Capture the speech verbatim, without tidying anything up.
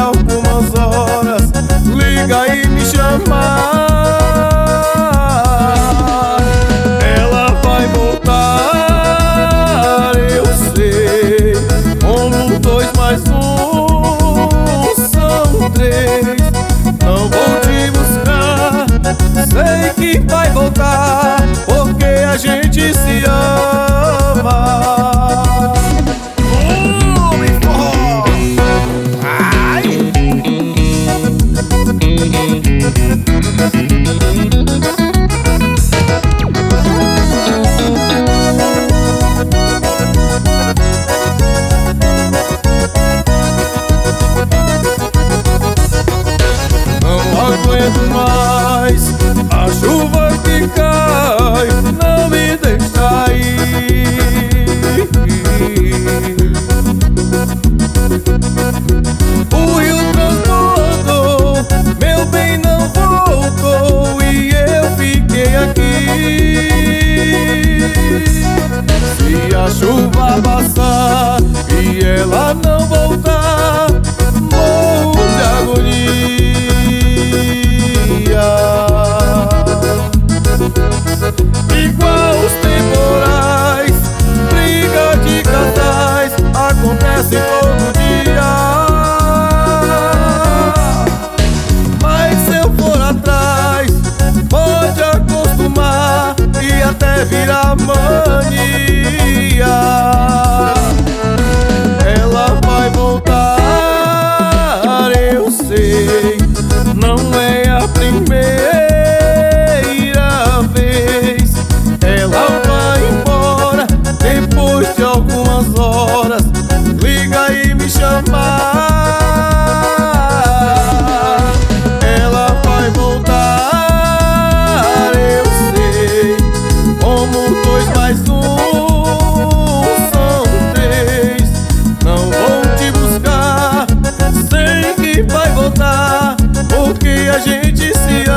algumas horas, liga e me chama. Ela vai voltar, eu sei. Como dois mais um são três. Não vou te buscar, sei que vai voltar, porque a gente se ama. Não aguento mais a chuva que cai, não me deixa ir. O rio transbordou, meu bem não voltou e eu fiquei aqui. Se a chuva passar e ela não voltar, morro de agonia. Igual os temporais, briga de casais, acontece todo dia. Mas se eu for atrás, pode acostumar e até virar mania. Ela vai voltar, eu sei. Não é a primeira vez. Ela vai embora depois de algumas horas, liga e me chama. Ela vai voltar, eu sei. Como dois mais um são três. Não vou te buscar, sei que vai voltar, porque a gente se